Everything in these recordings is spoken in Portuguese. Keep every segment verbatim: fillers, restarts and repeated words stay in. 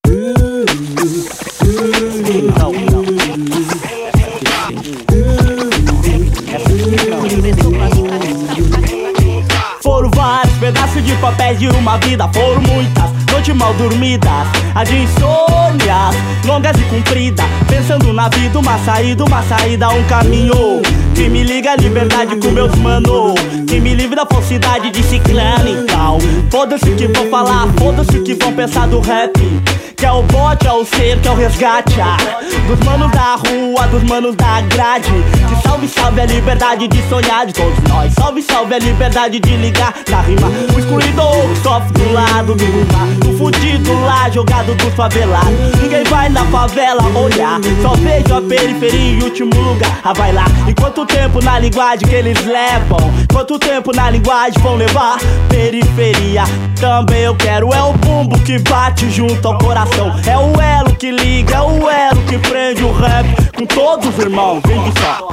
Não, não. Foram vários pedaços de papéis de uma vida. Foram muitas noites mal dormidas, as de insônias longas e compridas, pensando na vida, uma saída, uma saída, um caminho que me liga à liberdade com meus mano, que me livre da falsidade de ciclano. Então, foda-se o que vão falar, foda-se o que vão pensar do rap, que é o bote, é o ser, que é o resgate, ah, dos manos da rua, dos manos da grade. Que salve, salve a liberdade de sonhar de todos nós. Salve, salve a liberdade de ligar na rima. O excluído que sofre do lado do mar, o fudido lá jogado do favelado. Ninguém vai na favela olhar, só vejo a periferia em último lugar. Ah, vai lá, e quanto tempo na linguagem que eles levam, quanto tempo na linguagem vão levar? Periferia, também eu quero. É o bumbo que bate junto ao coração, é o elo que liga, é o elo que prende o rap com todos os irmãos. Vem de só.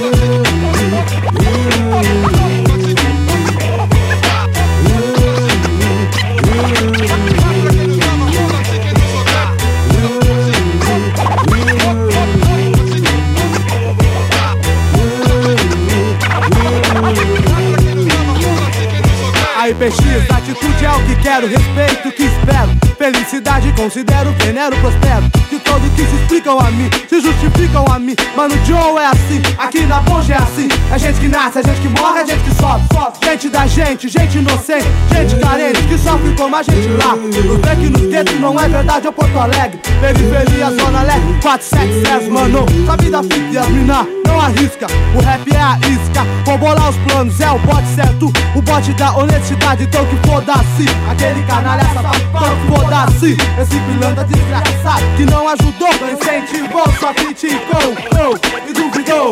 A I P X, atitude é o que quero, respeito o que espero, felicidade considero, venero, prospero. De todo que se explicam a mim, se justificam a mim. Mano, Joe é assim, aqui na Ponte é assim. É gente que nasce, é gente que morre, é gente que sofre. Gente da gente, gente inocente, gente carente, que sofre como a gente lá. No tanque, nos guetos, não é verdade, é Porto Alegre. Periferia, Zona Leste, quatro sete zero, mano. Sua vida fica e as mina não arrisca. O rap é a isca, vou bolar os planos, é o bote certo, o bote da honestidade. Então que foda-se, aquele canalha safado, então que foda-se. Esse pilantra desgraçado que não ajudou, não incentivou, só criticou oh, e duvidou.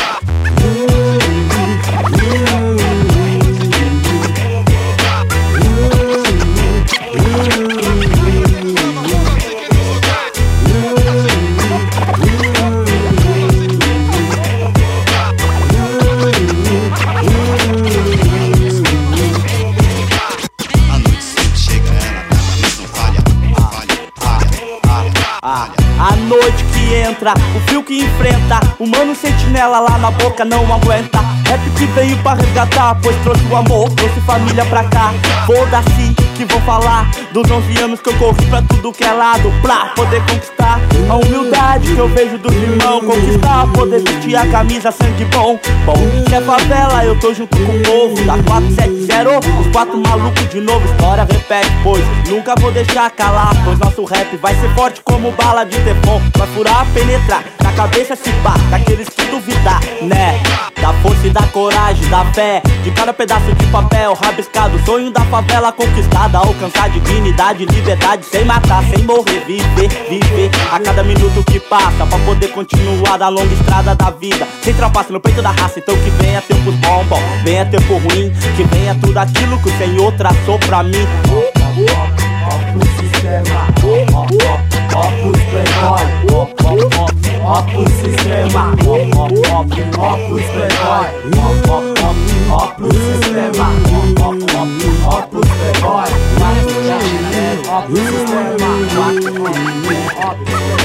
A noite que entra, o fio que enfrenta, o mano sentinela lá na boca não aguenta. Rap que veio pra resgatar, pois trouxe o amor, trouxe família pra cá. Foda-se que vou falar dos onze anos que eu corri pra tudo que é lado, pra poder conquistar a humildade que eu vejo dos irmãos. Conquistar, poder vestir a camisa, sangue bom. Bom, se é favela, eu tô junto com o povo da quatro sete zero, os quatro malucos de novo. História repete, pois nunca vou deixar calar, pois nosso rap vai ser forte como bala de teflon. Vai furar, penetrar, na cabeça se pá, daqueles que duvidar, né? Da força e da coragem, da fé, de cada pedaço de papel rabiscado. Sonho da favela conquistada, alcançar dignidade, liberdade, sem matar, sem morrer, viver, viver a cada minuto que passa, pra poder continuar na longa estrada da vida, sem trapaça no peito da raça. Então que venha tempos bom, bom, venha tempo ruim, que venha tudo aquilo que o Senhor traçou pra mim. Ó pro sistema, ó, ó, ó, ó pros playboy, ó, ó, ó, ó pro sistema, ó, ó, ó, ó pros playboy, ó, ó, ó, ó pro sistema, ó, ó, ó, ó pros playboy, ó pro sistema, ó, ó, ó, ó pros playboy.